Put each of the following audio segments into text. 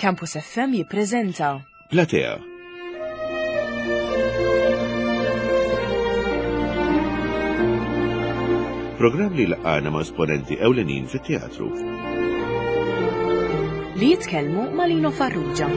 Campus FM jippreżenta Platea. Programm li laqana ma' esponenti ewlenin fit-teatru. li jitkellmu ma' Lino Farrugia.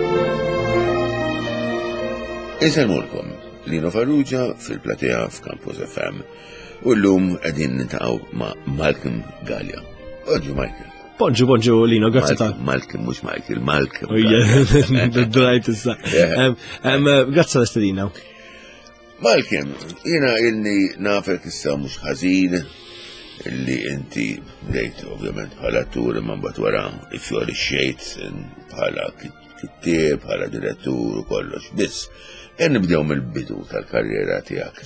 Inselmulkom, Lino Farrugia fil-Platea f'Campus FM. U l-lum għedin nintaqaw ma' Malcolm Gallia. Oġu Michael. Bonġu, Lino, grazzi ta' Malcolm, mux Michael, Malcolm. Drajt issa. Grazzi l-istedina. Malcolm, jena illi nafek issa mux ħazin, illi inti bdejt ovvjament bħala tur imman batwara ifjori xejt bħala kittieb, bħala direttur u kollox. Biss, nibdew mill-bidu tal-karriera tijak.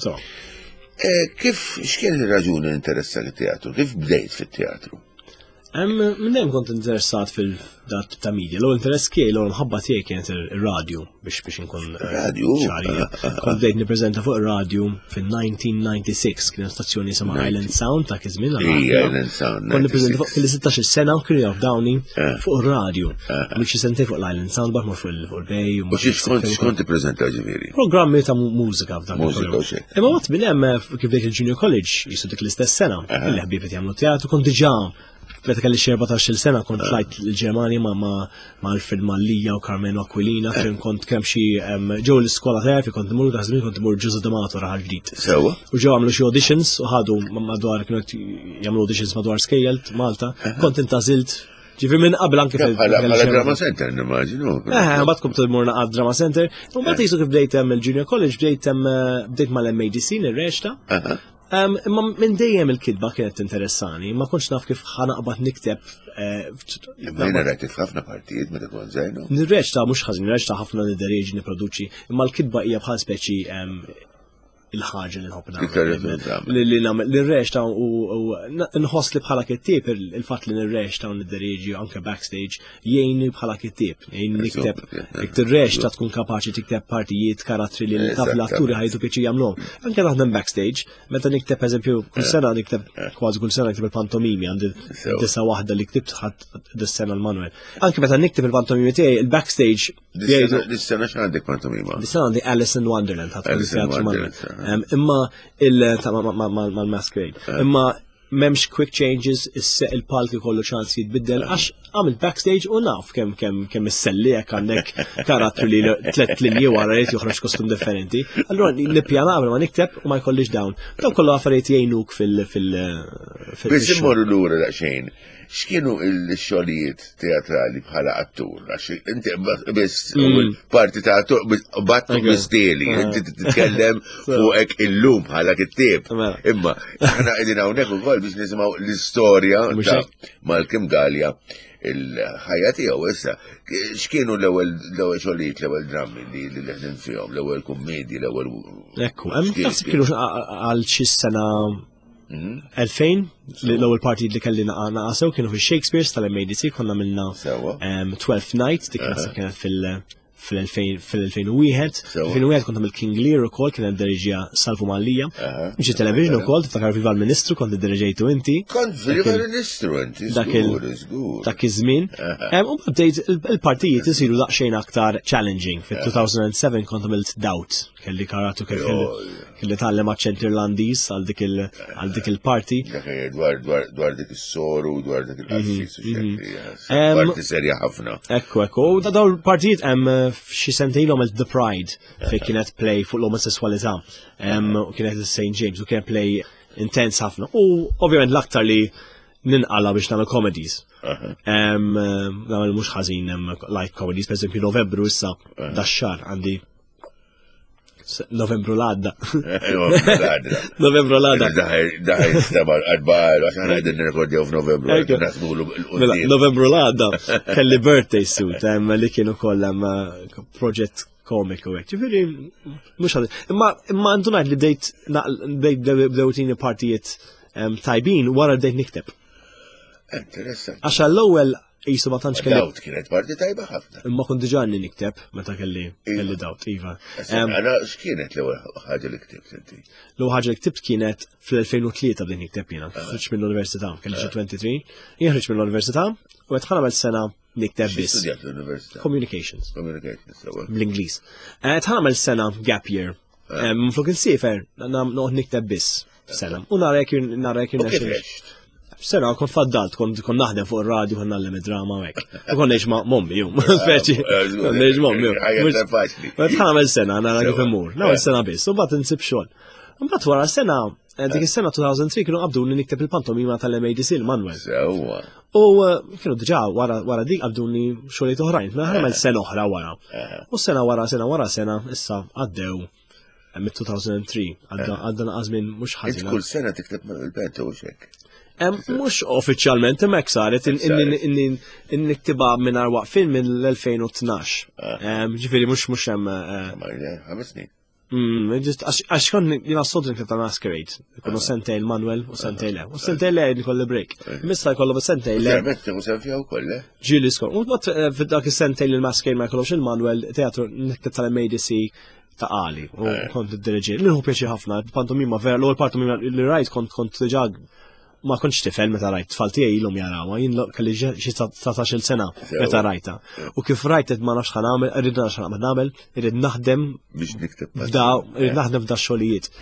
Kif, x'kien il-raġuni interessa fit-teatru? Kif bdejt fit-teatru? Minn dejjem kont interessat fil-dat ta' media. L-interess kien l-ħabba tiegħi kienet ir-radju biex inkun ċari. Kont bdejt nippreżenta fuq ir-radju fin-1996 kien stazzjoni jisimha Island Sound ta' kizmin. Island Sound. Kont nippreżenta fuq il-16 sena u kienu Downing fuq ir-radju. Mhux sentej fuq l-Island Sound baħmor fuq il-Bay. U x'kont tippreżenta ġifieri? Programmi ta' mużika f'dak il-perjodu. Imma waqt minn hemm kif bdejt il-Junior College jisu dik l-istess sena. Il-ħbieb qed jagħmlu teatru kont diġà Beta kelli 14 sena kont flajt l-Ġermanja ma' Alfred Mallija u Carmelo Aquilina fejn kont kemm xi ġew l-iskola tiegħi kont imur daħżmin kont imur Giuseppe D'Amato raħal ġdid. Sewwa. U ġew għamlu xi auditions u ħadu madwar kienu jagħmlu auditions madwar Skejjelt Malta. Kont intażilt ġifi minn qabel anke bħala Drama Center nimmaġinu. Mbagħad kont imur naqgħad Drama Center. U mbagħad jisu kif bdejt hemm il-Junior College bdejt mal-MADC nirreġta. Imma minn dejjem il-kidba kienet interessani, ma kontx naf kif ħanaqbad nikteb. Imma rajt ħafna partijiet meta kont żgħir. Nirreġta mhux ħażin, nirreġta ħafna niddereġi nipproduċi, imma l-kidba hija bħal speċi il-ħaġa li nħobb nagħmel. Li nagħmel nirreġta u nħoss li bħala kittieb il-fatt li nirreġta u niddereġi anke backstage jgħinni bħala kittieb. Jgħin nikteb jekk tirreġta tkun kapaċi tikteb partijiet karattri li taf l-atturi ħajtu keċi jagħmluhom. Anke naħdem backstage, meta nikteb eżempju kull sena nikteb kważi kull sena nikteb il-pantomimi għandi disa waħda li ktibt ħadd dis-sena l-Manuel. Anke meta nikteb il-pantomimi tiegħi il-backstage dis-sena x'għandek pantomima? Dis-sena għandi Alice in Wonderland imma mal-masquerade. Imma memx quick changes, il-palki kollu ċans jitbiddel, għax għamil backstage u naf kem is-selli jek għandek karattru li 3 linji wara jt joħroġ kostum differenti. Allora nippjana ma nikteb u ma jkollix dawn. Dawn kollu affarijiet jgħinuk fil- Biex immorru lura daqsxejn. X'kienu l-xogħlijiet teatrali bħala attur? Għax inti biss parti ta' attur battu mistieli, inti titkellem fuqek illum bħala kittieb. Imma aħna qegħdin hawnhekk ukoll biex nisimgħu l-istorja ta' Malcolm Gallia il-ħajja tiegħu issa. X'kienu l-ewwel xogħlijiet, l-ewwel drammi li leħdin fihom, l-ewwel kummedji, l-ewwel. Ekku, hemm naħseb kienu għal xi sena 2000 l-ewwel partijiet li kelli naqasew kienu fil-Shakespeare's tal-MADC konna minna 12th Night dik kienet fil-2001. Fil-2001 kont nagħmel King Lear ukoll kien diriġija Salvo Mallija. Mhix television ukoll tiftakar Viva l-Ministru kont iddirġejtu inti. Kont Viva l-Ministru inti. Dak iż-żmien. U bdejt il-partijiet isiru daqsxejn aktar challenging. Fil-2007 kont għamilt Doubt. Kelli karatu kelli tgħallem aċċent Irlandiż għal dik il-parti. Dwar dik is-soru, dwar dik il-qassis. Parti serja ħafna. Ekku. U dawn il-partijiet hemm xi sentejlhom The Pride fejn kienet play fuq l-omosessualità. Kienet St. James u kien play intens ħafna. U ovvjament l-aktar li ninqala biex nagħmel comedies. Nagħmel mhux ħażin like comedies, pereżempju Novembru issa dax-xahar għandi Novembru l-għadda. Novembru l-għadda. Daħi stabar għadbar, għaxan għedin nrekordjaw f'Novembru. Novembru l-għadda. Kelli birthday suit, li kienu kollem proġett komiku għek. Ġifiri, mux għadda. Imma għandunajt li bdejtini partijiet tajbin wara bdejt nikteb. Interessant. Għaxa l-ewel jisu ma tantx kelli. Dawt kienet parti tajba ħafna. Imma kont diġà nikteb meta kelli dawt, iva. Għana x'kienet l-ewwel ħaġa li ktibt inti? L-ewwel ħaġa li ktibt kienet fl-2003 bdejt nikteb jiena. Ħriġ mill-università, kelli xi 23. Jien ħriġ mill-università u qed ħanamel sena nikteb biss. Studjat l-Università. Communications. Sewa. Bl-Ingliż. Tħamel sena gap year. Flok il-sifer, noqgħod nikteb biss sena. U nara jekk sena kon faddalt, kon naħdem fuq ir-radju kon nallem id-drama hekk. U kon ngħix ma' mommi jum, speċi. Kon ngħix mommi. Tħamel sena nara kif imur. Nagħmel sena biss, u mbagħad insib xogħol. Mbagħad wara sena, dik is-sena 2003 kienu qabduni nikteb il-pantomima tal-MADC il-Manuel. Sewwa. U kienu diġà wara dik qabduni xogħlijiet oħrajn, ħarmel sena oħra wara. U sena wara sena issa għaddew mid-2003 għadda naqazmin mhux ħażin. Kull sena tikteb il-benta u xek. Mhux uffiċjalment hemmhekk saret in-niktiba minn waqfin mill-2012. Ġifieri mhux hemm. 5 snin. Għax kon jina s-sodrin kif tal-Masquerade. Kunu sentej il-Manuel u sentej le. U sentej le nikolli break. Mista jkollu sentej le. U sentej u kolle. Ġili skor. U bat fid-dak sentej il-Masquerade ma jkollux il-Manuel teatru niktib tal-MADC ta' għali. U kont id-dirġi. L-inħu pieċi ħafna. Pantomima vera. L-għol pantomima li rajt kont ġag ma konċ tifel meta rajt. Tfaltija ilhom jarawa. Jien kelli xi 19 sena meta rajta. U kif rajt ma nafx ħanamel, irrid nagħmel, irrid naħdem biex nikteb. Irrid naħdem f'da xogħlijiet.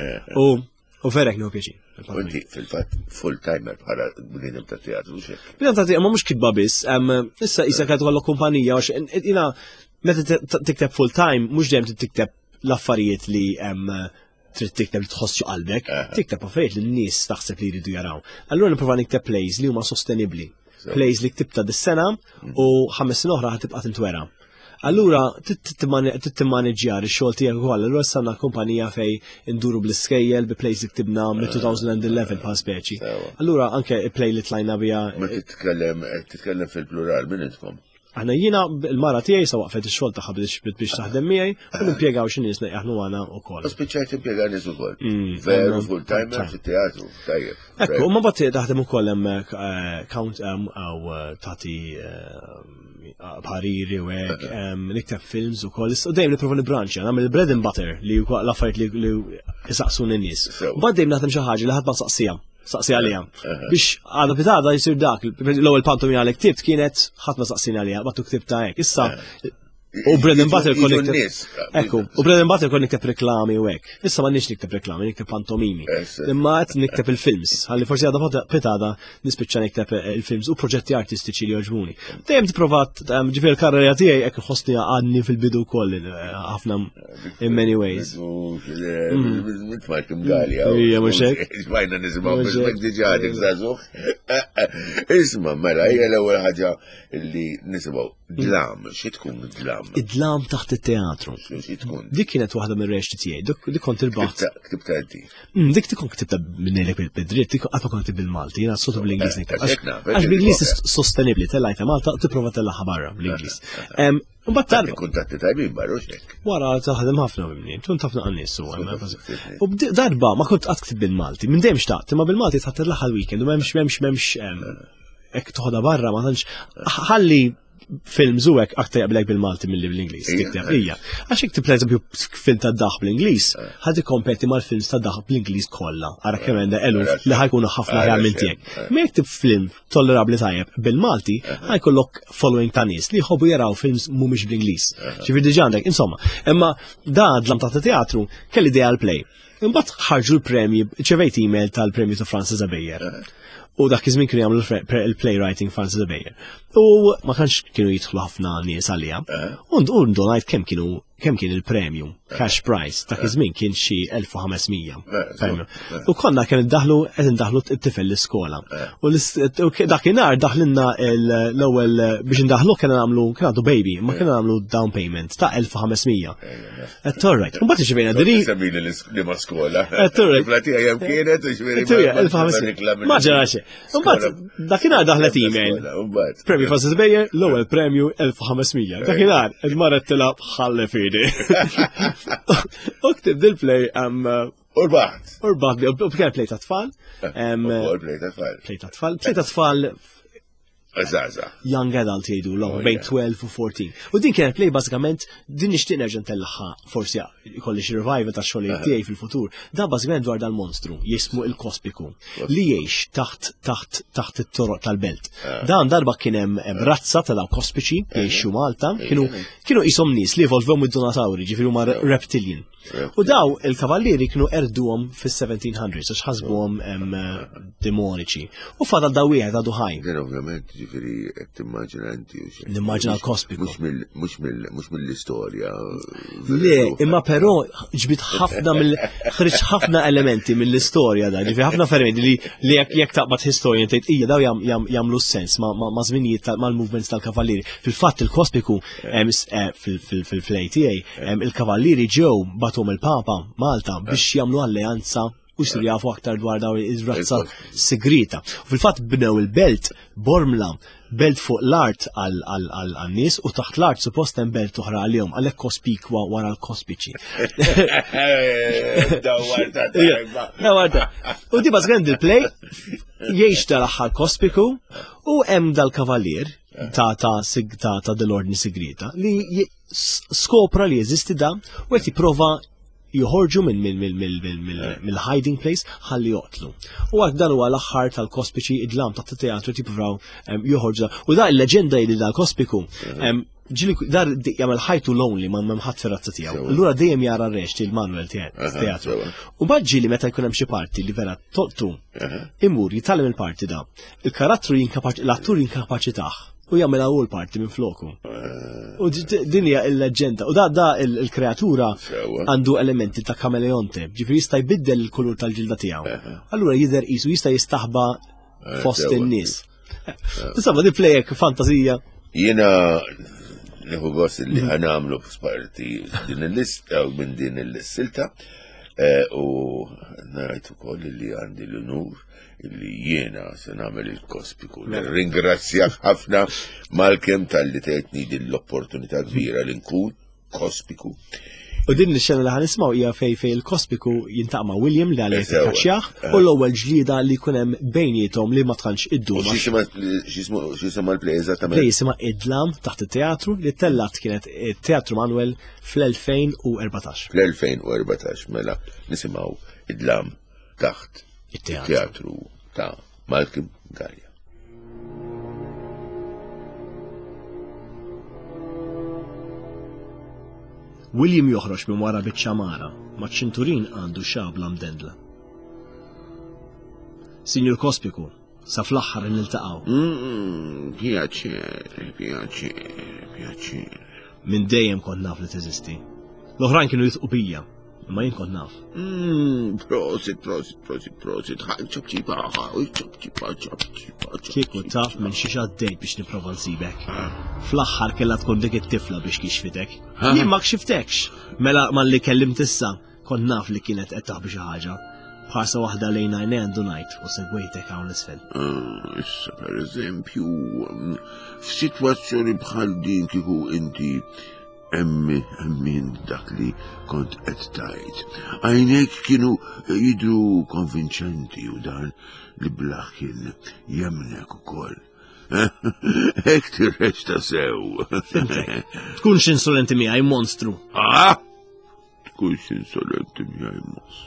U vera kien pjaċi. Inti fil-fatt full-timer bħala bniedem ta' teatru xek. Bniedem ta' teatru ma mhux kitba biss. Issa qisek qed tkollok kumpanija għax jiena meta tikteb full-time mhux dejjem tikteb l-affarijiet li trid tikteb li tħossġu qalbek, tikteb affarijiet li n-nies taħseb li jridu jaraw. Allura nipprova nikteb plays li huma sostenibbli. Plays li ktibta dis-sena u 5 snin oħra ħatibqa' tintwera. Allura tittimmaneġġjar ix-xogħol tiegħek ukoll, allura sanna kumpanija fejn induru bl-iskejjel bi plays li ktibna mill-2011 bħal speċi. Allura anke play li tlajna biha. Ma titkellem fil-plural minn intkom. Aħna jiena il-mara tiegħi sa waqfet ix-xogħol tagħha biex taħdem miegħi u nimpjegaw xi nies neqaħnu għana wkoll. Spiċċajt impjega nies ukoll. Veru full-timer fit-teatru, tajjeb. Ekku, u ma bagħad taħdem ukoll hemm count tagħti pariri u hekk, nikteb films ukoll. U dejjem nipprova nibranċja, nagħmel bread and butter li l-affarijiet li isaqsun in-nies. Mbagħad dejjem naħdem xi ħaġa li ħadd ma saqsija. Saqsi għalija. Biex għadha pitada jisir dak, l-ewwel pantomima li ktibt kienet ħadd ma saqsini għalija, battu ktibta hekk. Issa u bread and butter ekku, u bread and butter kon nikteb reklami u hekk. Issa ma nix nikteb reklami, nikteb pantomimi. Imma qed nikteb il-films, ħalli forsi għadha pitada nispiċċa nikteb il-films u proġetti artistiċi li jogħġbuni. Dejjem tipprovat ġifier il-karriera tiegħi hekk ħossni għadni fil-bidu wkoll ħafna in many ways. Mitmarkim Galja. Hija mhux hekk. Xbajna nisimgħu bil-mek diġà dik żagħżugħ. Isma' mela hija l-ewwel ħaġa li nisimgħu dlam, xi tkun dlam? Id-dlam taħt it-teatru. Dik kienet waħda mir-rexti tiegħi, dik kont il-baħt. Ktibta inti. Dik kont ktibta minnelek bil-dritt, dik qatt ma kont bil-Malti, jiena sotu bl-Ingliż niktab. Għax bl-Ingliż sostenibbli, tellajta Malta tipprova tellaħa barra bl-Ingliż. Mbagħad tarba. Kuntatti tajbin barru x'hekk. Wara taħdem ħafna bimni, tkun tafna qannis u darba ma kont qatt ktib bil-Malti, minn dejjem xtaqt, imma bil-Malti tħadd il-aħħar weekend u m'hemmx hekk toħodha barra ma tantx ħalli films u hekk aktar jaqblek bil-Malti milli bl-Ingliż. Hija. Għax iktib pereżempju film ta' daħ bl-Ingliż, ħad ikkompeti mal-films ta' daħ bl-Ingliż kollha. Ara kemm għandha eluf li ħajkunu ħafna ħjar minn tiegħek. Ma jektib film tollerabbli tajjeb bil-Malti, ħajkollok following ta' nies li jħobbu jaraw films mhumiex bl-Ingliż. Ġifier diġà għandek, insomma, imma da dlam ta' teatru kelli idea għall-play. Imbagħad ħarġu l-premji, ċevejt email tal-premju ta' Francis Zabejer. U dak iż-żmien kienu jagħmlu il-playwriting Francis Zabejer. U ma kanx kienu jidħlu ħafna nies għalija. U ndonajt kemm kien il-premju, cash prize, dak iż-żmien kien xi 1500 U konna kien indaħlu t-tifel l-iskola. U dakinhar daħlinna l-ewwel biex indaħlu kien għandu baby, ma kien nagħmlu down payment ta' 1500. Alright. Mbagħad ixvejna diri. Semmini li ma skola. Alright. Jem kienet u xveri. 1500. Ma ġarax. Mbagħad dakinhar daħlet email. Premju Francis Zabejer, l-ewwel premju 1500. Dakinhar il-mara tilab ħalli fidi. Uktib dil-play Urbaħt. Urbaħt, u kien play ta' tfal. Play ta' tfal. Play ta' tfal young adult jgħidu l bejn 12 u 14. U din kienet play bażikament din nixtieq nerġa' ntellaħħa forsi jkolli xi revival ta' xogħlijiet tiegħi fil-futur. Da bażikament dwar dal-monstru jismu il-Kospiku li jgħix taħt it-toroq tal-belt. Dan darba kien hemm razza ta' dawn kospiċi jgħixu Malta, kienu qishom nies li evolvew mid-dinosauri, ġifieri huma reptilian. U daw il-kavallieri kienu erduhom fis-1700s għax ħasbuhom demoniċi. U fadal daw wieħed għadu ħaj. Kien ovvjament ġifieri qed timmaġina inti u xejn. Nimmaġina l-Kospiku. Mhux mill-istorja. Le, imma però ġbit ħriġ ħafna elementi mill-istorja da, ġifieri ħafna fermenti li jekk taqbad historian tgħid hija daw jagħmlu sens ma' żminijiet mal-movements tal-kavallieri. Fil-fatt il-Kospiku fil-ATA il-kavallieri ġew batum il-Papa Malta biex jagħmlu alleanza u jsir jafu aktar dwar dawn ir-razza segreta. U fil-fatt bnew il-belt Bormla, belt fuq l-art għal-nies u taħt l-art suppost hemm belt oħra għalihom għalhekk Kospikwa wara l-Kospiċi. U di bażgħand il-play jgħix tal-aħħar Kospiku u hemm dal-kavallier ta' dell-ordni segreta li skopra li jeżisti da u qed jipprova joħorġu mill-hiding place ħalli joqtlu. U għak dan huwa l-aħħar tal-Kospiċi id-dlam taħt it-teatru jippruvaw joħorġu. U da l-leġenda li dal-Kospiku dar jagħmel ħajtu lonely ma ħadd fir-razza tiegħu. Allura dejjem jara r-rex il-Manuel teatru. U baġġi li meta jkun hemm xi parti li vera tolqtu imur jitgħallem il-parti da. L-attur jinkapaċitah u jagħmel għul parti minn floku. U din hija l-leġenda. U da il-kreatura għandu elementi ta' kameleonte, ġifieri jista' jbiddel il-kulur tal-ġilda tiegħu. Allura jidher qisu jista' jistaħba fost in-nies. Insomma di plejek fantazija. Jiena nieħu gost li ħanamlu f'parti din il-lista u minn din il-silta u narajt ukoll li għandi l-unur illi jiena se nagħmel il-Kospiku. Ringrazzjak ħafna Malcolm tal-li tgħidni din l-opportunità kbira li nkun Kospiku. U din ix-xena li ħanismgħu hija fejn il-Kospiku jintaqma' William li għalih kaċċjaħ u l-ewwel ġlieda li jkun hemm bejniethom li ma tħallx id-duma. X'isima l-play eżattament? Play jisimha Idlam taħt it-teatru li tellat kienet it-Teatru Manuel fl-2014. Fl-2014 mela nisimgħu Idlam taħt it-teatru ta' Malcolm Gallia. William joħroġ minn wara biċ-ċamara, ma' ċinturin għandu xabla mdendla. Sinjur Kospiku, sa fl-aħħar niltaqgħu. Pjaċir. Minn dejjem kont naf li teżisti. L-oħrajn kienu jitqu bija, imma jien kont naf. Prosit. Kieku taf minn xi xaddejt biex nipprova nsibek. Fl-aħħar kellha tkun dik it-tifla biex kixfitek. Jien ma kxiftekx. Mela malli kellimt issa, kont naf li kienet qed taħbi xi ħaġa. Bħarsa waħda lejn għajnejn għandu ngħid u segwejtek hawn l-isfel. Issa pereżempju, f'sitwazzjoni bħal din kieku inti emmin dak li kont qed tgħid. Għajnejk kienu jidru konvinċenti u dan li blaħ kien jemnek ukoll. Hekk tirreġta sew. Tkunx insolenti miegħi monstru. Tkunx insolenti miegħi monstru.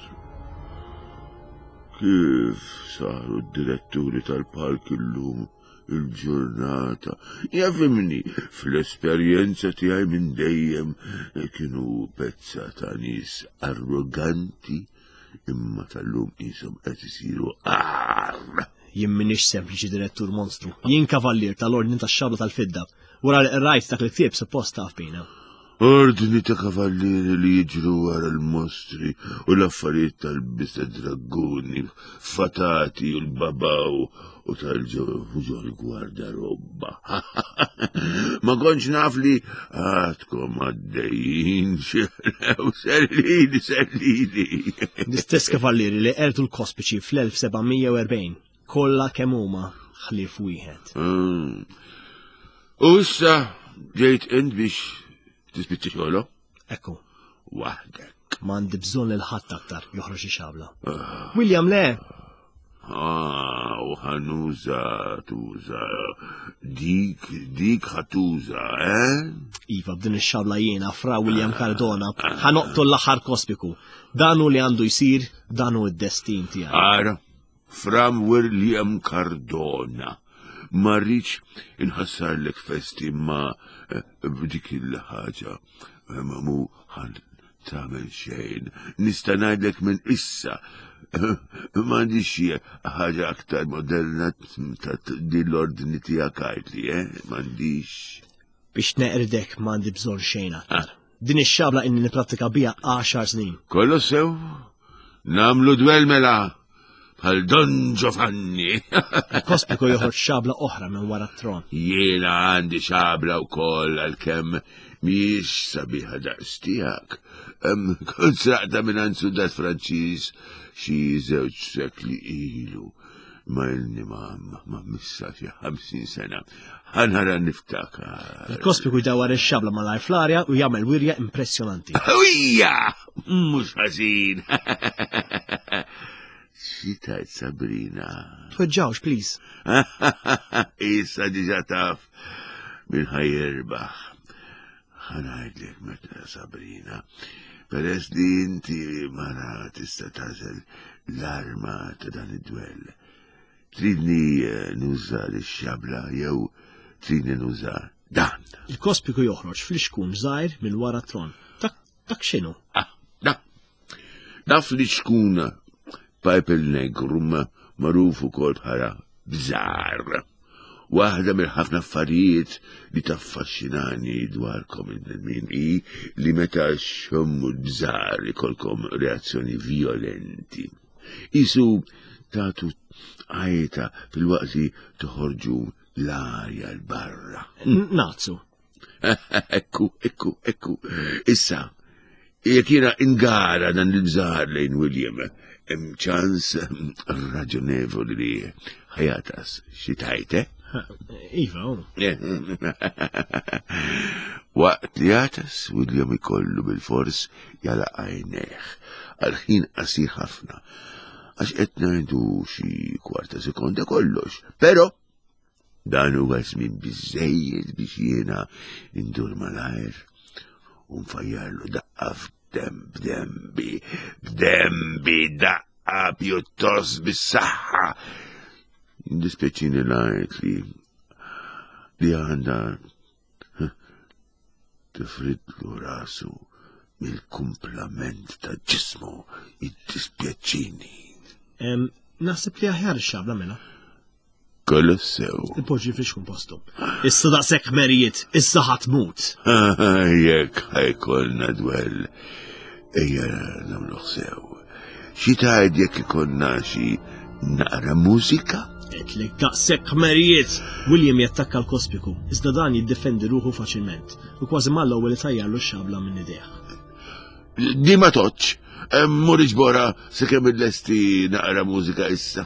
Kif saru d-diretturi tal-park illum il-ġurnata. Jafimni, fl-esperjenza tiegħi minn dejjem kienu pezza ta' nies arroganti imma tal-lum qishom qed isiru Jien m'iniex sempliċi direttur monstru. Jien kavallier tal-ordni tax-xabla tal-fidda. Wara li rajt dak li ktieb suppost taf bina. Ordni ta' kavallieri li jiġru wara l-mostri u l-affarijiet tal-bista draguni, fatati u l-babaw u tal-ġol gwarda robba. Ma konċ naf li għadkom għaddejjin xerrew, sellili. L-istess kavallieri li qertu l-Kospiċi fl-1740 kollha kemm huma ħlief wieħed. U issa ġejt int biex tispiċċi xogħlu? Ekku. Waħdek. M'għandi bżonn lil ħadd aktar joħroġ ix-xabla. William le. u ħanuża tuża dik ħatuża, Iva, b'din ix-xabla jiena fra William Cardona ħanoqtu l-aħħar kospiku. Danu li għandu jsir, danu id-destin tiegħi. Ara, from William Cardona. Ma rridx inħassarlek festi ma b'dik il-ħaġa. Ma mu ħan tagħmel xejn. Nista' ngħidlek minn issa. M'għandix ħaġa aktar moderna ta' din l-ordni tiegħek għajtli, m'għandix. Biex neqrdek m'għandi bżonn xejn aktar. Din ix-xabla inni nipprattika biha 10 snin. Kollu sew, namlu dwell mela. Bħal Don Giovanni. Kospiku joħroġ xabla oħra minn wara t-tron. Jiena għandi xabla wkoll għalkemm mhijiex sabiħa daqs tiegħek. Kont sraqta minn sudat Franċiż xi 2 sekli ilu. Ma ilni ma missa xi 50 sena. Ħanħara niftakar. Kospiku jdawar ix-xabla malajr fl-arja u jagħmel wirja impressjonanti. Ujja! Mhux ħażin. Xitajt Sabrina. Tweġġawx, please. Issa diġa taf min ħajjerbaħ. Ħanajdlek meta Sabrina. Peress li inti mara tista' tażel l-arma ta' dan id-dwell. Tridni nuża l-xabla jew tridni nuża dan. Il-kospiku joħroġ fl-ixkun żgħir minn wara t-tron. Dak x'inhu? Naf li xkun Pipe il-Negrum magħruf ukoll bħala bżar. Waħda mill-ħafna affarijiet li taffaxxinani dwarkom il-min li meta xommu l-bżar ikolkom reazzjoni violenti. Isu tagħtu għajta fil-waqt li toħorġu l-arja l-barra. Nazzu. Ekku. Issa, jekk jiena ingara dan il-bżar lejn William, hemm ċans raġonevoli li ħajatas xi tajt, Iva, Waqt li jatas William ikollu bil-fors jala għajneħ għal-ħin qasir ħafna għax qed ngħidu xi kwarta sekonda kollox, però dan huwa żmien biżżejjed biex jiena indur malajr u nfajjarlu daqqa b'dembi daqqa pjuttost bis-saħħa. Indispeċini ngħid li għandha tifridlu rasu mill-kumplament ta' ġismu jiddispjaċini. Naħseb li aħjar ix-xabla mela. Kollu sew. Ipoġġi fl-ixkun postu. Issa daqshekk merijiet, issa ħatmut. Jekk ħajkolna dwell, ejja nagħmluh sew. Xi tgħid jekk ikonna xi naqra mużika? Qedlek daqshekk merijiet. William jattakka l-kospiku, iżda dan jiddefendi ruħu faċilment u kważi mal-ewwel itajjarlu x-xabla minn idejh. Di ma toċ, mhux bora sakemm lesti naqra mużika issa.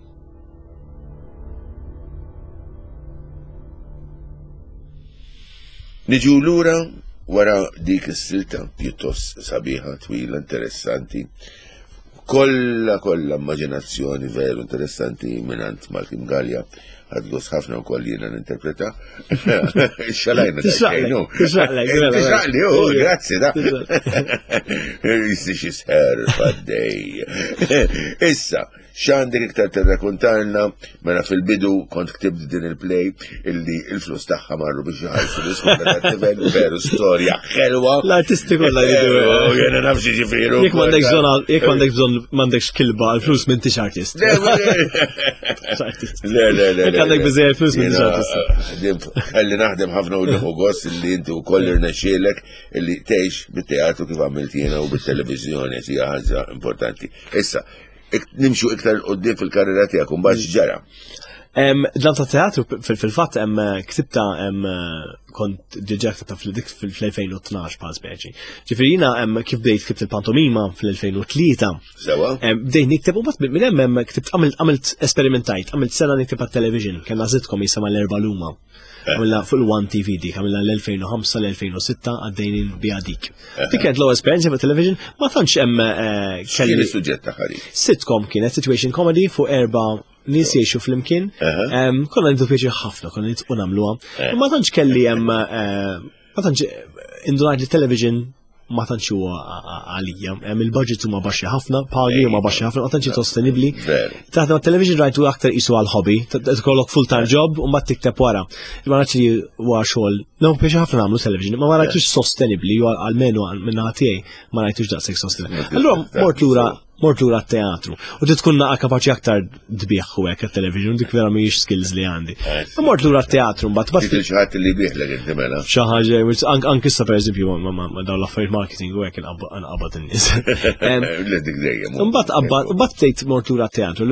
Niġu lura wara dik is-silta pjuttost sabiħa, twila, interessanti. Kolla immaġinazzjoni veru interessanti minant Malcolm Gallia. Għadgos ħafna u koll jena n-interpreta. Xalajna Tixraqlek, Tixraqli, grazzi da. Jisti xisħer faddej. Issa, xandik iktar t-rakontarna, mela fil-bidu kont ktibt din il-play illi il-flus taħħa marru biex jħalsu l-iskola ta' t-ven veru storja xelwa. L-artisti kolla jidu. Jena nafxie ġifiru. Jek mandek bżon mandekx kilba għal-flus minn tix artist. Le. Għandek bizzej flus minn artist. Għalli naħdem ħafna u liħu għos illi inti u kollir naxielek illi teħx bit-teatru kif għamilt jena u bit-televizjoni xie ħazza importanti. Issa, nimxu iktar qoddim fil-karriera tiegħek u mbagħad x'ġara. Dan ta' teatru fil-fatt ktibta kont diġekta ta' fl-2012 bħal speċi. Ġifieri jiena kif bdejt kibt il-pantomima fl-2003. Sewa? Bdejt nikteb u mbagħad minn hemm ktibt għamilt esperimentajt, għamilt sena nikteb għat-television, kellna żidkom jisema l-Erba' Luma. Għamilna fuq il-One TV dik, għamilna l-2005 l-2006 għaddejn bija dik. Dik kienet l-ewwel esperjenza fuq television, ma tantx hemm Kien is-suġġett ta' ħarik. sitcom kienet situation comedy fuq nis jiexu fl-imkien. Konna nidu pieċi ħafna, konna nitqu namluwa. Ma tantx kelli hemm ma tantx indunajt li television ma tantx huwa għalija. Il-budget huma baxxi ħafna, pagi huma baxxi ħafna, ma tantx sostenibbli. Taħt television rajtu aktar isu għal hobby, tkollok full-time job u mbagħad tikteb wara. Ma nafx li huwa xogħol, no pieċi ħafna nagħmlu television, ma rajtux sostenibbli, għalmenu minn tiegħi ma rajtux daqshekk sostenibbli. Allura mort lura t-teatru. U tkun kapaċi aktar dbieħ u hekk għat-television, dik vera mhijiex skills li għandi. Mort lura t-teatru mbagħad. Dik xi ħadd li bieħlek inti mela. Xi ħaġa anke issa pereżempju ma dawn l-affarijiet marketing u hekk inqabad in-nies. Dik dejjem. Mbagħad tgħid mort lura t-teatru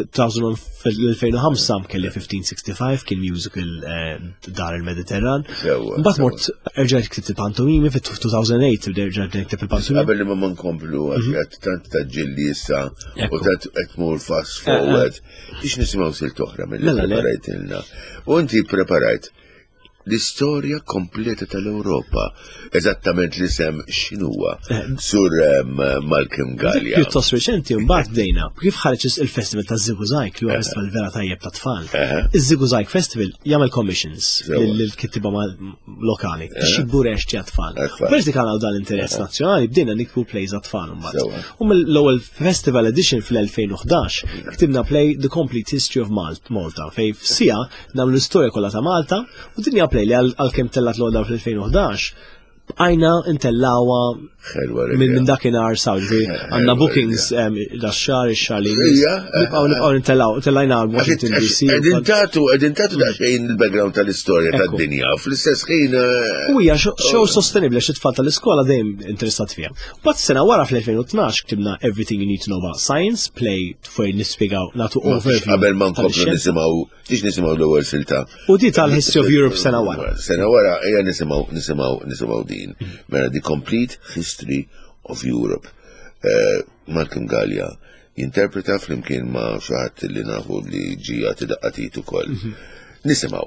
fil-2005 kelli 1565 kien musical dar il-Mediterran. Mbagħad mort erġgħet ktibt il-pantomimi fit-2008 rġgħet nikteb il-pantomimi. Qabel li ma nkomplu għax tant taġġilli issa u qed mur fast forward. Biex nisimgħu sil toħra mill-preparajtilna. U inti preparajt l-istorja kompleta tal-Ewropa. Eżattament li sem x'inhuwa sur Malcolm Gallia. Pjuttost reċenti mbagħad bdejna kif ħareġ il-festival ta' Ziguzaik li huwa festival vera tajjeb ta' tfal. Iż-Ziguzaik Festival jagħmel commissions lill-kittiba lokali biex jibbu reċċi għat-tfal. Biex dik għandna dan l-interess nazzjonali bdejna nikbu plays għat-tfal mbagħad. U mill-ewwel festival edition fl-2011 ktibna play The Complete History of Malta fejn f'sija nagħmlu l-istorja kollha ta' Malta u dinja play li għal-kem tellat l-għoda fl-2011 għajna intellawa minn dakinhar Saudi għandna bookings dax-xahar ix-xahar li nibqgħu intellajna għal Washington DC. Qegħdin tagħtu daqsxejn il-background tal-istorja tad-dinja fl-istess ħin. U hija xogħol sostenibbli għax it-tfal tal-iskola dejjem interessat fiha. Bad sena wara fl-2012 ktibna Everything You Need to Know About Science, play fejn nispjegaw nagħtu overview. Qabel ma nkomplu nisimgħu l-ewwel silta. U di tal-History of Europe sena wara. Sena wara ejja nisimgħu din. Mela The Complete History of Europe. Malcolm Gallia jinterpreta flimkien ma' xi ħadd li nafu li ġi għati daqqatit ukoll. Nisimgħu.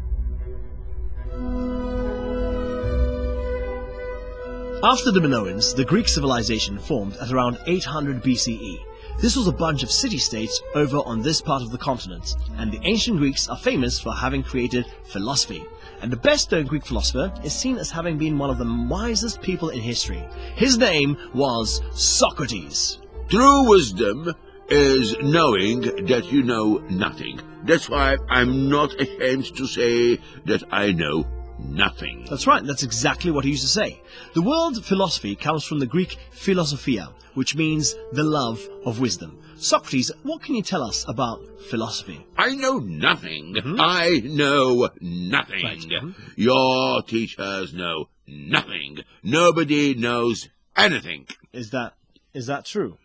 After the Minoans, the Greek civilization formed at around 800 BCE. This was a bunch of city-states over on this part of the continent, and the ancient Greeks are famous for having created philosophy. And the best-known Greek philosopher is seen as having been one of the wisest people in history. His name was Socrates. True wisdom is knowing that you know nothing. That's why I'm not ashamed to say that I know nothing. That's right, that's exactly what he used to say. The word philosophy comes from the Greek philosophia, which means the love of wisdom. Socrates, what can you tell us about philosophy? I know nothing. I know nothing. Right. Your teachers know nothing. Nobody knows anything. Is that true?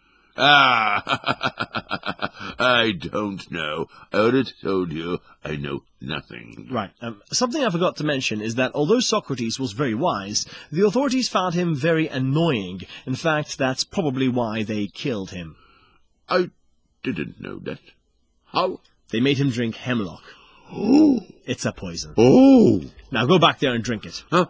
I don't know. I already told you I know nothing. Right. Something I forgot to mention is that although Socrates was very wise, the authorities found him very annoying. In fact, that's probably why they killed him. I didn't know that. How? They made him drink hemlock. Oh. It's a poison. Oh. Now go back there and drink it. I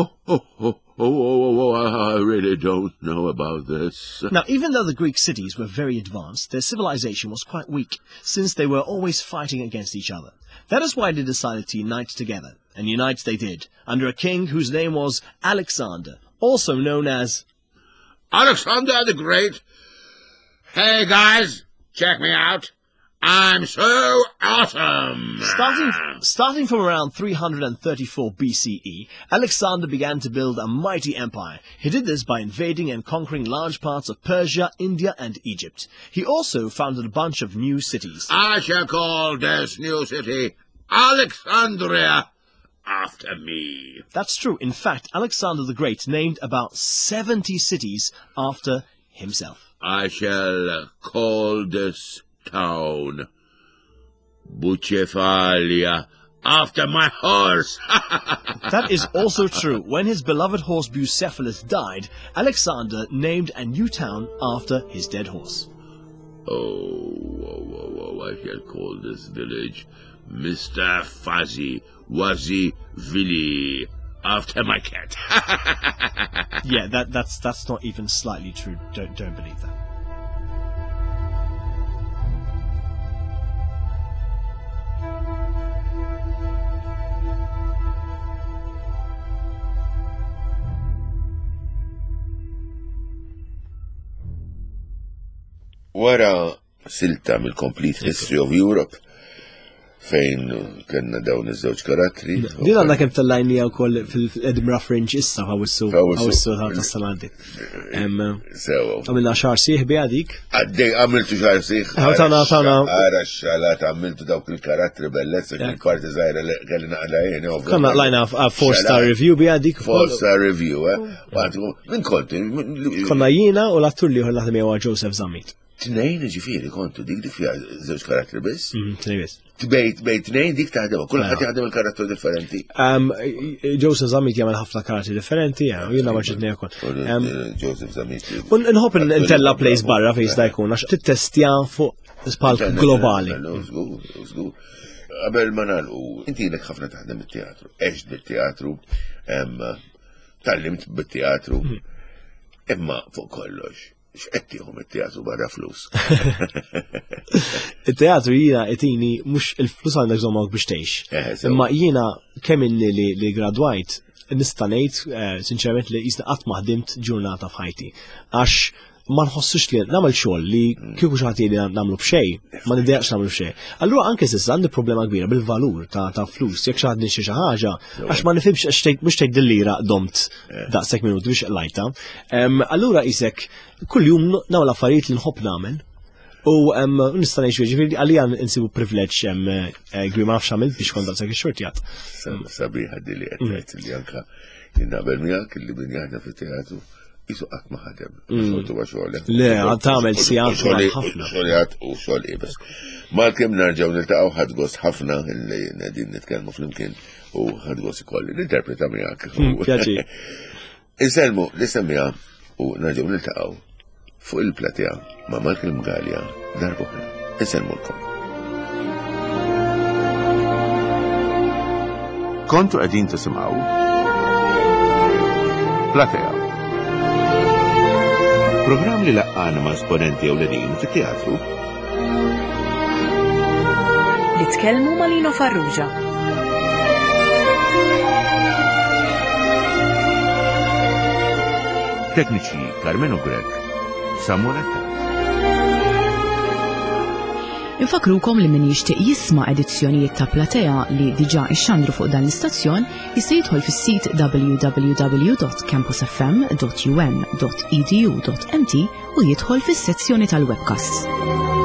really don't know about this. Now, even though the Greek cities were very advanced, their civilization was quite weak, since they were always fighting against each other. That is why they decided to unite together, and unite they did, under a king whose name was Alexander, also known as Alexander the Great. Hey guys, check me out. I'm so awesome! Starting from around 334 BCE, Alexander began to build a mighty empire. He did this by invading and conquering large parts of Persia, India, and Egypt. He also founded a bunch of new cities. I shall call this new city Alexandria after me. That's true. In fact, Alexander the Great named about 70 cities after himself. I shall call this town Bucephalia after my horse. That is also true. When his beloved horse Bucephalus died, Alexander named a new town after his dead horse. Oh, I shall call this village Mr. Fuzzy Wuzzy Villy, after my cat. Yeah, that's not even slightly true. Don't believe that. Wara silta mill-Complete History of Europe fejn kellna dawn iż-żewġ karattri. Din għandna kemm tellajnija wkoll fil-Edinburgh Fringe issa ħawissu tas-sanadi. Għamilna xahar sieħ bi għadik. Għaddej għamiltu xahar sieħ. Għara x-xalat għamiltu dawk il-karattri bellezza il-parti żgħira li kelli naqla jeni. Konna lajna 4-star review bi għadik. 4-star review, Min konti? Konna jiena u l-attur li ħol naħdem jew Joseph Zammit. Tnejn ġifieri kontu dik fija żewġ karattri biss? Tnejn. Bejt tnejn dik taħdem, kulħadd jaħdem il-karattru differenti. Joseph Zammit jagħmel ħafna karattri differenti, jiena ma ġidni wkoll. Joseph Zammit. Nħobb intella place barra fejn jista' jkun għax tittestja fuq spalk globali. Żgur. Qabel ma nagħlqu, inti ilek ħafna taħdem it-teatru, għext bit-teatru, tallimt bit-teatru, imma fuq kollox. X'qedtihom it-teatru barra flus. Il-teatru jiena qetini mhux il-flus għandek żommok biex tgħix. Imma jiena kemm inni li gradwajt nista' ngħid sinċerament li jisna qatt ma ħdimt ġurnata f'ħajti. Għax ma nħossux li nagħmel xogħol li kieku xi ħadd li nagħmlu b'xejn, ma niddeqx nagħmlu b'xejn. Allura anke s'issa għandi problema kbira bil-valur ta' flus, jekk xi ħadd nixtri xi ħaġa, għax ma nifhimx mhux tgħid dil-lira domt daqshekk minuti biex lajta. Allura qisek kuljum nagħmel affarijiet li nħobb nagħmel. U nista' ngħid ġifieri għalija insibu privileġġ kbir ma nafx għamilt biex kont daqshekk ix-xortjat. Sabiħ ħaddi li qed ngħid li anke jien naqbel miegħek illi min jaħdem fit-teatru jisu qatt ma ħadem. Le, tagħmel sigħat ħafna. Xogħlijiet u xogħol ibes. Malkemm narġgħu niltaqgħu ħadd gost ħafna illi qegħdin nitkellmu flimkien u ħadd gost ikolli ninterpreta miegħek. Pjaċir. Inselmu li semmija u narġgħu niltaqgħu fuq il-platja ma' Malcolm Galea darba oħra. Inselmulkom. Kontu qegħdin tisimgħu Platea. Programm li laqqana ma' esponenti ewlenin fit-teatru li tkellmu ma' Lino Farrugia. Tekniċi Carmen Grek, Samuel. Infakrukom li min jixtieq jisma' edizzjonijiet ta' Platea li diġà ixxandru fuq dan l-istazzjon jista' jidħol fis-sit www.campusfm.un.edu.mt u jidħol fis-sezzjoni tal-webcasts.